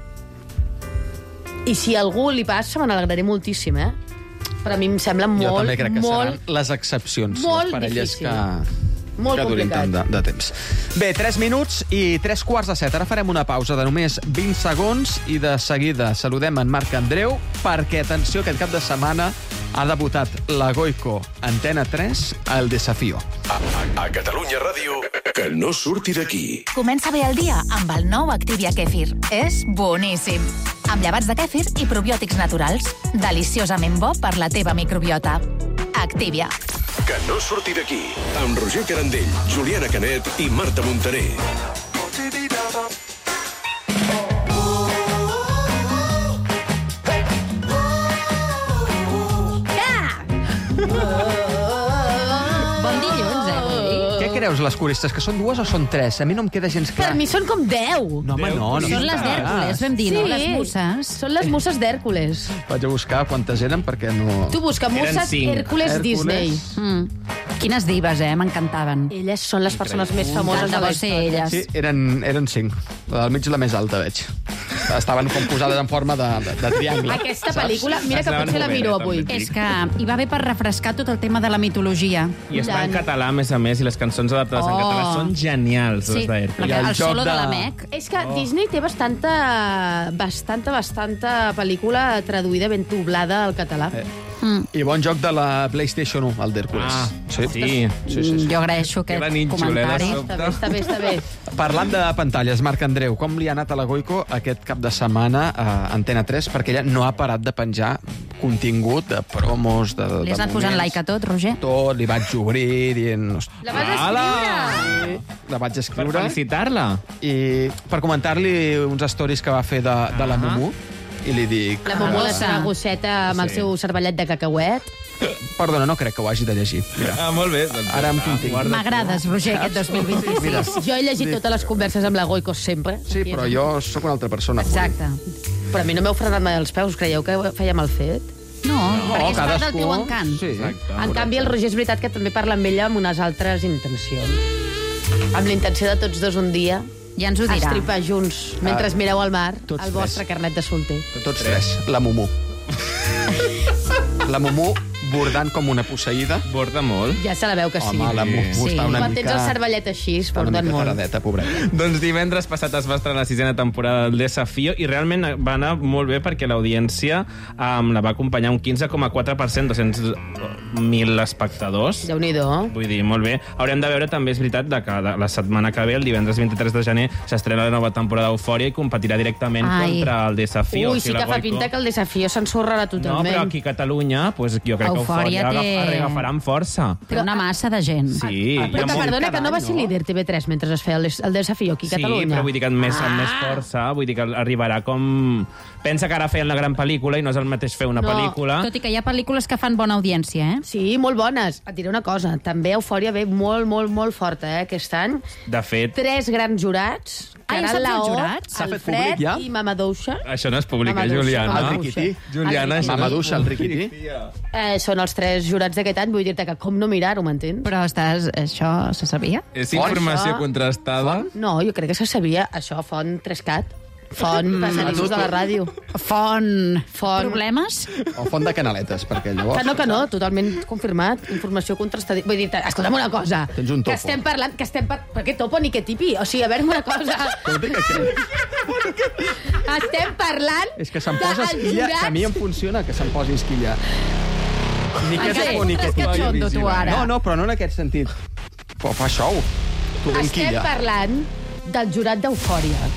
I si a algú li passa, me n'alegraré moltíssim, eh? Però a mi em sembla molt, Jo també crec que molt, seran les excepcions, molt les parelles difícil. que... molt que durin complicat. tant de, de temps. Bé, tres minuts i tres quarts de set. Ara farem una pausa de només vint segons i de seguida saludem en Marc Andreu perquè, atenció, aquest cap de setmana ha debutat la Goico Antena tres al Desafío. A, a, a Catalunya Ràdio, Que no surti d'aquí. Comença bé el dia amb el nou Activia Kefir. És boníssim. Amb llevats de kèfir i probiòtics naturals. Deliciosament bo per la teva microbiota. Activia. Que no surti d'aquí. Amb Roger Carandell, Juliana Canet i Marta Montaner. Creus, les coristes, que són dues o són tres? A mi no em queda gens clar. Per mi són com deu. No, home, no. no són les d'Hèrcules, vam dir, sí, no? Les musses. Són les musses d'Hèrcules. Vaig a buscar quantes eren, perquè no... Tu busca musses Hèrcules Disney. Mm. Quines divas, eh? M'encantaven. Elles són les persones més famoses de la història. Sí, eren, eren cinc. La del mig la més alta, veig. Estaven com posades en forma de, de, de triangle. Aquesta pel·lícula, mira que potser la miro avui. És que hi va bé per refrescar tot el tema de la mitologia. I està en català, a més a més, i les cançons adaptades oh. en català són genials, sí. les d'Hèrcules. El, el solo de, de la Mec. És que oh. Disney té bastanta, bastanta, bastanta pel·lícula traduïda ben doblada al català. Eh. Mm. I bon joc de la PlayStation u, el d'Hèrcules. Ah, sí. Sí. Sí, sí, sí. Jo agraeixo aquest comentari. Està bé, està bé, està bé. Parlant de pantalles, Marc Andreu, com li ha anat a la Goico aquest cap de setmana a Antena tres? Perquè ella no ha parat de penjar contingut de promos, de, de Li has anat posant like a tot, Roger? Tot, li vaig obrir dient... La vas escriure! Sí, la vaig escriure. Per felicitar-la. I per comentar-li uns stories que va fer de, de la Mumu. I li dic... La Mumu, la Saragosseta, amb el seu cervellet de cacauet. Perdona, no crec que ho hagi de llegir. Mira. Ah, molt bé. Doncs, ara em continc. M'agrades, Roger, aquest dos mil vint-i-sis. Mira. Jo he llegit totes les converses amb la Goico sempre. Sí, però jo sóc una altra persona. Exacte. Però a mi no m'heu frenat mai els peus. Creieu que fèiem el fet? No, no perquè és part cadascú... del teu encant. Sí. Exacte. En canvi, el Roger és veritat que també parla amb ella amb unes altres intencions. Amb la intenció de tots dos un dia ja ens ho dirà. estripar junts mentre Ah, mireu al mar tots el vostre tres. carnet de solter. Tots tres. La Mumu. La Mumu bordant com una posseïda. Borda molt. Ja se la veu que sí. Home, la Mumu Sí. està una Quan mica... tens el cervellet així, es Està una porten mica molt. taradeta, pobreta. Doncs divendres passat es va estrenar la sisena temporada del Desafío i realment va anar molt bé perquè l'audiència um, la va acompanyar un quinze coma quatre per cent, dos-cents mil espectadors. Déu-n'hi-do. Vull dir, molt bé. Haurem de veure també, és veritat, de que la setmana que ve, el divendres vint-i-tres de gener, s'estrena la nova temporada d'Eufòria i competirà directament Ai. contra el Desafío. Ui, sí que fa pinta que el Desafío s'ensorrarà No, totalment. però aquí a Catalunya, pues, jo crec que Eufòria Eufòria té- agafarà amb força. Té una massa de gent. Sí, hi ha Però que, molt- perdona, que no va ser líder T V tres mentre es feia el, el Desafío aquí a Sí, Catalunya. però vull dir que amb més, amb més força, vull dir que arribarà com... Pensa que ara feien la gran pel·lícula i no és el mateix fer una No. pel·lícula. Tot i que hi ha pel·lícules que fan bona audiència, eh? Sí, molt bones. Et diré una cosa, també Eufòria ve molt, molt, molt forta, eh, aquest any. De fet, Tres grans jurats, Ah, ja Caral saps els Laó, jurats? S'ha fet Alfred públic ja? i Mamadouxa. això no es publica, Mamadouxa, Juliana. El Mamadouxa. Riquití. Juliana, El això no es Mamadouxa, el Riquití. Eh, són els tres jurats d'aquest any, vull dir-te que com no mirar-ho, m'entens? Però estàs... això se sabia? És informació Això- contrastada. No, jo crec que se sabia. Això, Font Trescat. Font passadissos de la ràdio. Font... Font... Problemes? O font de canaletes, perquè llavors... Que no, que no, totalment confirmat. Informació contrastada. Vull dir-te, escolta'm una cosa. Tens un Que topo. estem parlant... Que estem par... Per què topo ni què tipi? O sigui, a veure una cosa. Escolta, que què? Estem parlant... És que se'm posa dels esquilla, que a mi em funciona que se'm posi esquilla. Ni Ah, que sí? topo, ni que Que xondo, tu, ara. No, no, però no en aquest sentit. Però fa xou. Tu ben Estem quilla. parlant del jurat d'Eufòria.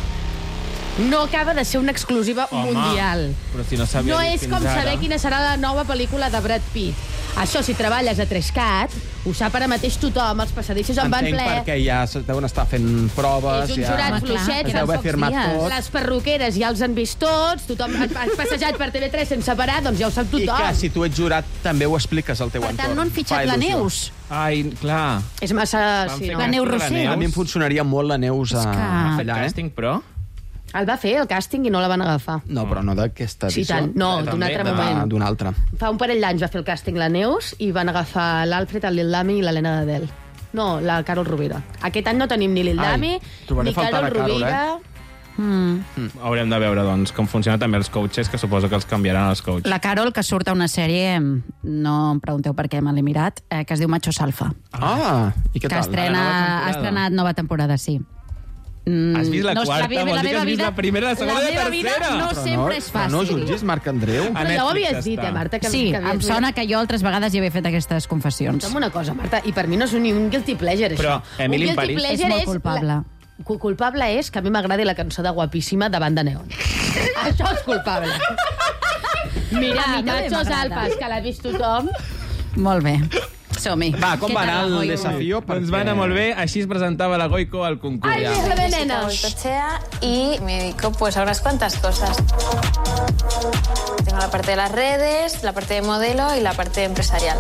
No acaba de ser una exclusiva Home, mundial. però si no s'havia No dit és fins com ara. saber quina serà la nova pel·lícula de Brad Pitt. Això, si treballes a Trescat, ho sap ara mateix tothom, els passadissos en van Entenc ple. perquè ja es deuen estar fent proves. És un ja... jurat Home, clar, fluixet, es deu haver pocs firmat dies. tot. Les perruqueres ja els han vist tots, tothom ha ha passejat per T V tres sense parar, doncs ja ho sap I tothom. que si tu ets jurat també ho expliques al teu Per entorn. tant, no han Fa fitxat la il·lusió. Neus. Ai, clar. És massa... Van Sí, fer no. La Neus la Roser. Neus. A mi em funcionaria molt la Neus a, És que- a Ha fet allà, eh? càsting, però? El va fer, el càsting, i no la van agafar. No, però no d'aquesta Sí, edició. tant. No, Eh, d'un també, altre de- moment. D'un altre. Fa un parell d'anys va fer el càsting la Neus i van agafar l'Alfred, el Lil Dami i l'Helena Adel. No, la Carol Rovira. Aquest any no tenim ni Lil Ai, Dami, trobaré ni a faltar Carol la Carol, Rovira... Mm. Haurem de veure, doncs, com funciona també els coaches, que suposo que els canviaran els coaches. La Carol, que surt a una sèrie, no em pregunteu per què me l'he mirat, eh, que es diu Macho Alfa. Ah, i què Que tal? estrena, La nova temporada. ha estrenat nova temporada, sí. Mm, Has vist la no, quarta? La, Vol dir que has vist la primera, la segona la i la meva vida tercera? no Però sempre és però no fàcil. jutgis Marc Andreu. Però ja ho havies dit, eh, Marta? Que, Sí, que em sona que jo altres vegades ja havia fet aquestes confessions. Escolta'm una cosa, Marta, i per mi no és un, ni un guilty pleasure, Però això. Emily un in guilty Paris pleasure és molt culpable. La... Cu- Culpable és que a mi m'agradi la cançó de Guapíssima de Banda Neon. Això és culpable. Mira, A mi mi també Nachos m'agrada. Alpes, que l'ha vist tothom. Molt bé. Som-hi. Va, com Què va tal, anar el Goico? desafío? Doncs va anar molt bé, així es presentava la Goico al concurs. Ay, déjame, nena. Goicoechea y me dedico pues a unas cuantas cosas. Tengo la parte de las redes, la parte de modelo y la parte empresarial.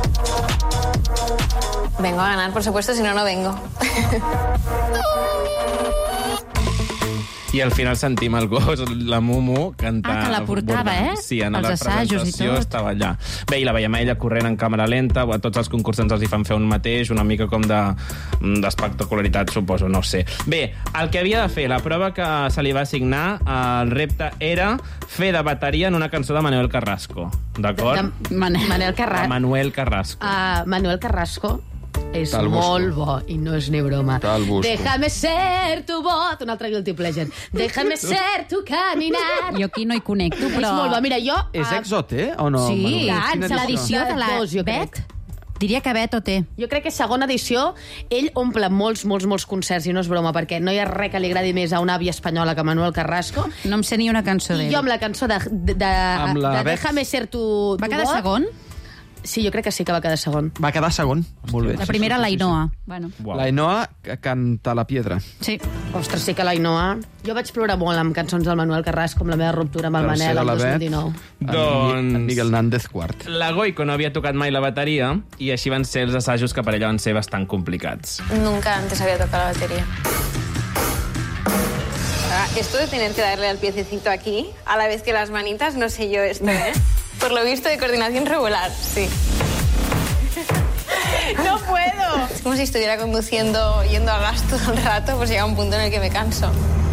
Vengo a ganar, por supuesto, si no, no vengo. I al final sentim el gos, la Mumu, cantar... Ah, que la portava, bordant. eh? Sí, en Els la assajos i presentació tot. estava allà. Bé, i la veiem a ella corrent en càmera lenta, a tots els concursants els hi fan fer un mateix, una mica com de d'espectacularitat, suposo, no ho sé. Bé, el que havia de fer, la prova que se li va assignar, el repte era fer de bateria en una cançó de Manuel Carrasco, d'acord? De Manel, Manel De Carrasco. Manuel Carrasco. Uh, Manuel Carrasco és Tal molt busco. bo i no és ni broma. Tal busco. Déjame ser tu voz, un altre guilty pleasure. Déjame ser tu caminar. Jo aquí no hi connecto, És però... molt bo. Mira, jo... És ah, Exote o no? Sí, Manuel? tant, Quina l'edició de la Dos, jo crec. Bet. Diria que Bet o té. Jo crec que segona edició ell omple molts, molts, molts concerts, i no és broma, perquè no hi ha res que li agradi més a una àvia espanyola que Manuel Carrasco. No em sé ni una cançó I d'ell. jo amb la cançó de, de, de, Amb la de Bet. Déjame ser tu, tu Va quedar voz. segon? Sí, jo crec que sí que va quedar segon. Va quedar segon. Molt bé. La primera, la Ainhoa. Bueno. Uau. La Ainhoa que canta la piedra. Sí. Ostres, sí que l'Ainoa... Jo vaig plorar molt amb cançons del Manuel Carrasco, amb la meva ruptura amb el Manel Tercera el la dos Bet. mil dinou. Doncs- En Miguel Nández quart. La Goico no havia tocat mai la bateria i així van ser els assajos que per ella van ser bastant complicats. Nunca antes había tocado la batería. Ah, esto de tener que darle al piececito aquí, a la vez que las manitas, no sé yo esto, ¿eh? Por lo visto, de coordinación regular, sí. ¡No puedo! Es como si estuviera conduciendo, yendo a gas todo el rato, pues llega un punto en el que me canso.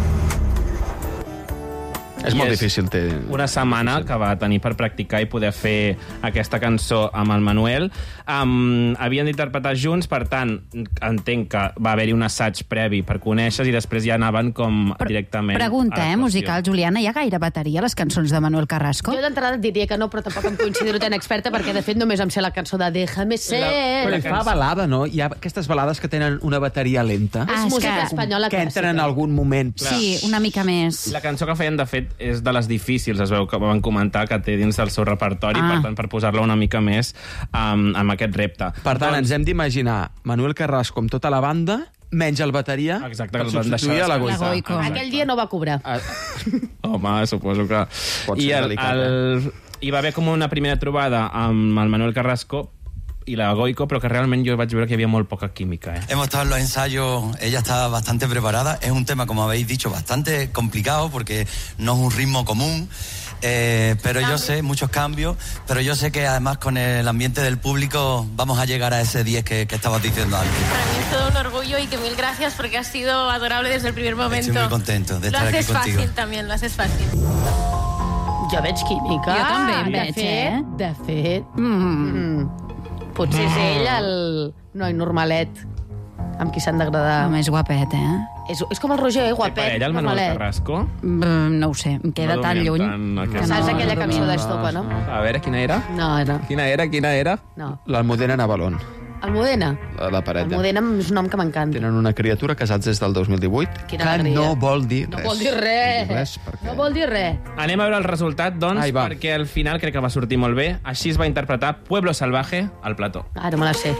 És I molt és difícil. Té... Una setmana que va tenir per practicar i poder fer aquesta cançó amb el Manuel. Um, havien d'interpretar junts, per tant, entenc que va haver-hi un assaig previ per conèixer i després ja anaven com Però, directament... Pregunta, a eh, l'actuació. musical. Juliana, hi ha gaire bateria a les cançons de Manuel Carrasco? Jo d'entrada et diria que no, però tampoc em considero tan experta perquè, de fet, només em sé la cançó de Déjame ser. Però hi fa balada, no? Hi ha aquestes balades que tenen una bateria lenta. És Ah, és música que- espanyola que entren en clàssica. algun moment. Sí, una mica més. La cançó que feien, de fet, és de les difícils. Es veu que van comentar que té dins del seu repertori, Ah. per tant, per posar-la una mica més um, amb aquest repte. Per tant, ens hem d'imaginar Manuel Carrasco amb tota la banda, menys el bateria, Exacte, per que el van substituir deixar a la descansar. Goico. La Goico. Exacte. Aquell dia no va cobrar. Ah, Home, suposo que... Pot ser I el, delicat, el... Hi va haver com una primera trobada amb el Manuel Carrasco i la Goico, però que realment jo vaig veure que hi havia molt poca química. Eh? Hemos estado en los ensayos, ella está bastante preparada. Es un tema, como habéis dicho, bastante complicado porque no es un ritmo común. Eh, pero yo sé, muchos cambios, pero yo sé que además con el ambiente del público vamos a llegar a ese diez que, que estabas diciendo antes. Para mí es todo un orgullo y que mil gracias porque has sido adorable desde el primer momento. Estoy muy contento de Lo estar aquí haces contigo. fácil también, lo haces fácil. Jo veig química. Jo també en de veig, fet, eh? De fet, mm. potser és ell el noi normalet amb qui s'han d'agradar. Home, és guapet, eh? És, és com el Roger, eh? Té Guapet, per ella el Manuel normalet. Carrasco? Mm, no ho sé, em queda No tan dominem lluny. tant aquesta- que Saps no, aquella no cançó domino. d'Estopa, no? A veure, quina era? No, no. Quina era, quina era? no. L'Almudena Navalón, Almudena. a la paret. Almudena és un nom que m'encanta. Tenen una criatura casats des del dos mil divuit Quina que alegria. no vol dir No res. vol dir res. No vol dir res, perquè... No vol dir res. Anem a veure el resultat, doncs, Ai, va. perquè al final crec que va sortir molt bé. Així es va interpretar Pueblo Salvaje al plató. Ara me la sé.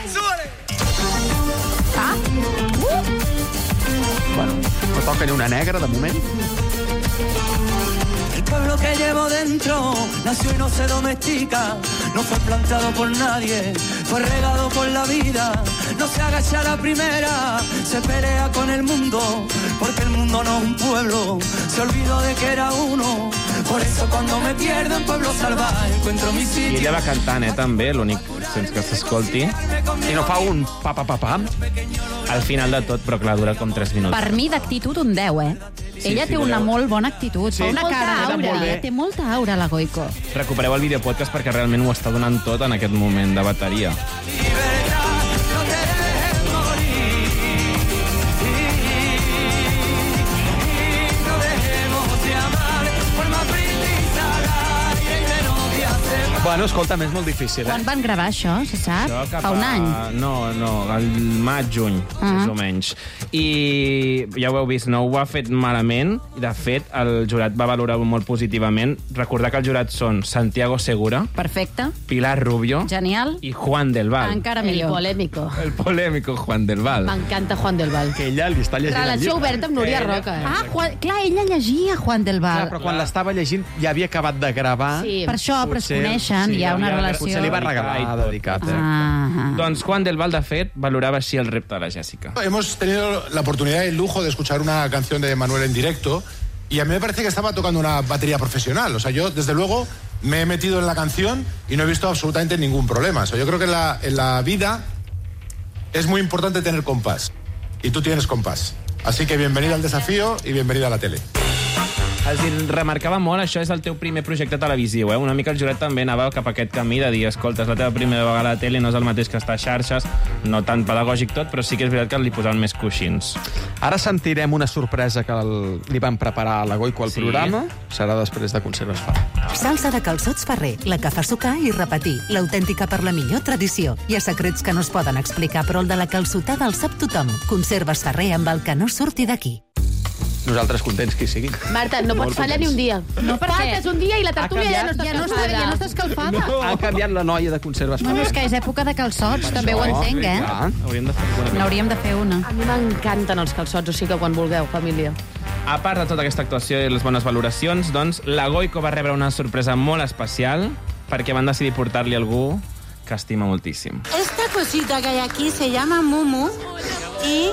Bueno, no toca ni una negra, de moment. El pueblo que llevo dentro nació y no se domestica, no fue plantado por nadie, fue regado por la vida, no se agacha a la primera, se pelea con el mundo, porque el mundo no es un pueblo, se olvidó de que era uno, por eso cuando me pierdo en pueblo salvaje encuentro mi I sitio. ella va cantant, eh, també, l'únic sense que s'escolti. I no fa un pa-pa-pa-pam? Al final de tot, però clar, dura com tres minuts. Per mi, d'actitud, un deu, eh? Sí, Ella sí, té una voleu. molt bona actitud, Sí. fa una Molta cara aura. de Molt bé. Ella té molta aura, la Goico. Recupereu el videopodcast perquè realment ho està donant tot en aquest moment de bateria. Bueno, escolta, és molt difícil, eh? Quan van gravar això, se sap? Això cap Fa un a- any. No, no, el maig, juny, Ah. més o menys. I ja ho heu vist, no ho ha fet malament. I, de fet, el jurat va valorar molt positivament. Recordar que els jurats són Santiago Segura, Perfecte. Pilar Rubio Genial. i Juan del Val. Encara El millor. polèmico. El polèmico Juan del Val. M'encanta Juan del Val. Que ella li està llegint el Relació llibre. oberta amb Núria Roca. Eh? Ah, Juan, clar, ella llegia Juan del Val. Clar, però quan l'estava llegint ja havia acabat de gravar. Sí. Per això, però es Potser- coneixen, hi ha una havia- relació... Potser li va regalar dedicat. Eh? Ah, Doncs Juan del Val, de fet, valorava així el repte de la Jèssica. Hemos tenido la oportunidad y el lujo de escuchar una canción de Manuel en directo y a mí me parece que estaba tocando una batería profesional. O sea, yo, desde luego, me he metido en la canción y no he visto absolutamente ningún problema. O sea, yo creo que en la, en la vida es muy importante tener compás. Y tú tienes compás. Así que bienvenida al desafío y bienvenida a la tele. Els hi remarcava molt, això és el teu primer projecte televisiu, eh? Una mica el jurat també anava cap a aquest camí de dir, escolta, és la teva primera vegada a la tele, no és el mateix que està a xarxes, no tan pedagògic tot, però sí que és veritat que li posaven més coixins. Ara sentirem una sorpresa que el, li van preparar a la Goico al Sí. programa. Serà després de Conserves Far. Salsa de calçots Ferrer, la que fa sucar i repetir, l'autèntica per la millor tradició. Hi ha secrets que no es poden explicar, però el de la calçotada el sap tothom. Conserves Ferrer amb el que no surti d'aquí. Nosaltres contents que hi siguin. Marta, no pots fallar ni un dia. No, per què? Faltes un dia i la tertúlia ja no està ja no està, ja no està escalfada. No. Ha canviat la noia de Conserves Far. Bueno, és que és època de calçots, també ho entenc, eh? Ja. Hauríem de fer alguna cosa. N'hauríem de fer una. A mi m'encanten els calçots, o sigui que quan vulgueu, família. A part de tota aquesta actuació i les bones valoracions, doncs, la Goico va rebre una sorpresa molt especial perquè van decidir portar-li algú que estima moltíssim. Esta cosita que hay aquí se llama Mumu y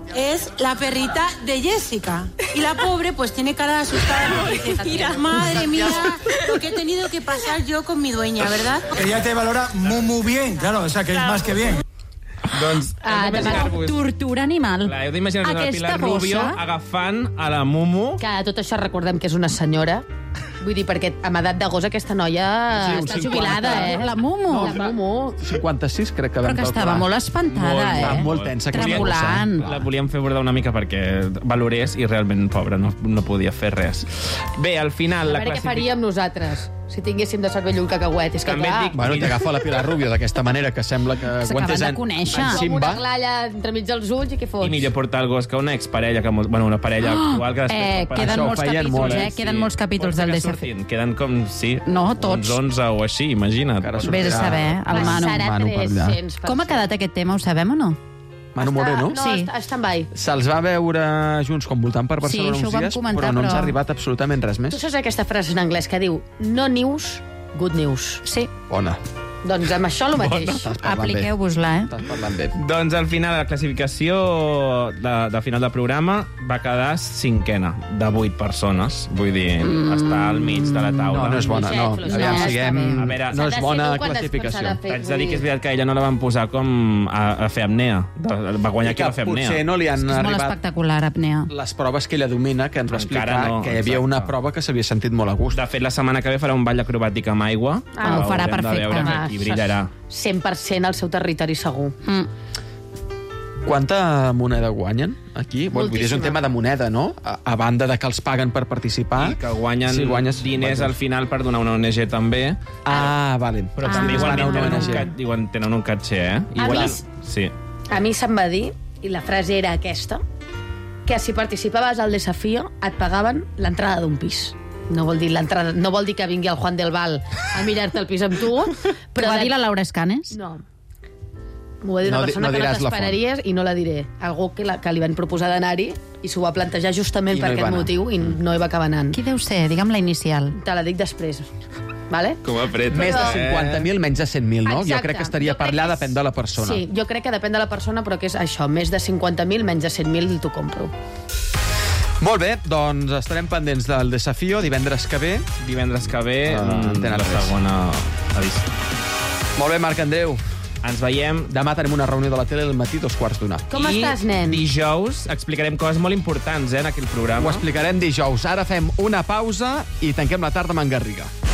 es la perrita de Jessica. Y la pobre pues tiene cara de asustada porque dice, mira, madre mía, lo que he tenido que pasar yo con mi dueña, ¿verdad? Ella te valora muy, muy bien, claro, o sea que es más que bien. Doncs, Ah, heu d'imaginar-vos- tortura animal. Clar, heu d'imaginar-vos a la Aquesta Pilar Rubio bossa- agafant a la Mumu. Que a tot això recordem que és una senyora. Vull dir, perquè amb edat de gos aquesta noia Sí, un està cinquanta. jubilada, eh? La Mumu. La Mumu. cinquantasis, crec que Però vam que estava calcular. molt espantada, Molt, eh? estava molt tensa. aquesta Tremolant. bossa. La volíem fer bordar una mica perquè valorés i realment, pobra, no, no podia fer res. Bé, al final... A la veure què classific- faríem nosaltres si tinguéssim de cervell un cacauet. És que També et clar, dic- Bueno, t'agafa la Pilar Rubio d'aquesta manera que sembla que S'acaben aguantes de en, conèixer. en com una Simba. glalla entremig dels ulls i què fots? I millor portar el gos que una exparella, que, molt- bueno, una parella actual que després... Eh, pot- queden Això ho molts feien capítols, molt, eh? eh? Queden molts capítols Pot ser del que D S F. surtin. Queden com, sí, No, tots. uns onze o així, imagina't. Encara Vés a sortirà saber, el Manu. Serà Manu per allà. tres-cents per Com ha quedat aquest tema, ho sabem o no? Manu Moreno. No, Sí. està, està en ball. Se'ls va veure junts com voltant per Barcelona Sí, això ho uns vam dies, comentar, però no ens però- ha arribat absolutament res Tu més. saps aquesta frase en anglès que diu no news, good news? Sí. Bona. Doncs amb això el mateix. Estàs parlant bé. Apliqueu-vos-la, eh? Estàs parlant bé. Doncs al final la classificació de, de final del programa va quedar cinquena de vuit persones. Vull dir, mm. està al mig de la taula. No, no és bona, no. No, Aviam, està siguem... bé. A veure, no S'ha de és ser bona dur quan es- classificació. quan s'ha de fer. Haig de dir que és veritat que ella no la van posar com a, a fer apnea. De- Va guanyar I qui que va fer apnea. potser no li han És molt arribat espectacular, apnea. les proves que ella domina, que ens va Encara explicar no, que hi havia exacte. una prova que s'havia sentit molt a gust. De fet, la setmana que ve farà un ball acrobàtic amb aigua. Ah, ho farà Haurem de perfecte. veure Home, qui brillarà. cent per cent al seu territori segur. Mm. Quanta moneda guanyen aquí? Bueno, vull dir, és un Moltíssima. tema de moneda, no? A, a banda de que els paguen per participar. I que guanyen si guanyes, diners guanyes. al final per donar a una O N G també. Ah, vale. Però Ah. també igualment Van a una tenen, un O N G. cat, igual tenen un caché, eh? A Igual, mi- sí. A mi se'm va dir, i la frase era aquesta, que si participaves al desafío et pagaven l'entrada d'un pis. No vol dir l'entrada, no vol dir que vingui el Juan del Val a mirar-te el pis amb tu, Però però... va de- dir la Laura Escanes? No. M'ho va dir una No di- persona no que no diràs la t'esperaries i no la diré. Algú que, la, que li van proposar d'anar-hi i s'ho va plantejar justament I per no hi va aquest anar. motiu i no hi va acabar anant. Qui deu ser? Digue'm la inicial. Te la dic després. Vale? Com apreta. Més de Però- cinquanta mil, menys de cent mil, no? Jo Exacte. crec que estaria Jo per crec allà, que és- depèn de la persona. Sí, jo crec que depèn de la persona, però que és això, més de cinquanta mil, menys de cent mil, t'ho compro. Molt bé, doncs estarem pendents del desafío divendres que ve. Divendres que ve, Ah, mm, Antena la tres. segona edició. Molt bé, Marc Andreu. Ens veiem Demà tenim una reunió de la tele al matí, dos quarts d'una. Com I estàs, nen? dijous explicarem coses molt importants, eh, en aquell programa. Ho explicarem dijous. Ara fem una pausa i tanquem la tarda amb en Garriga.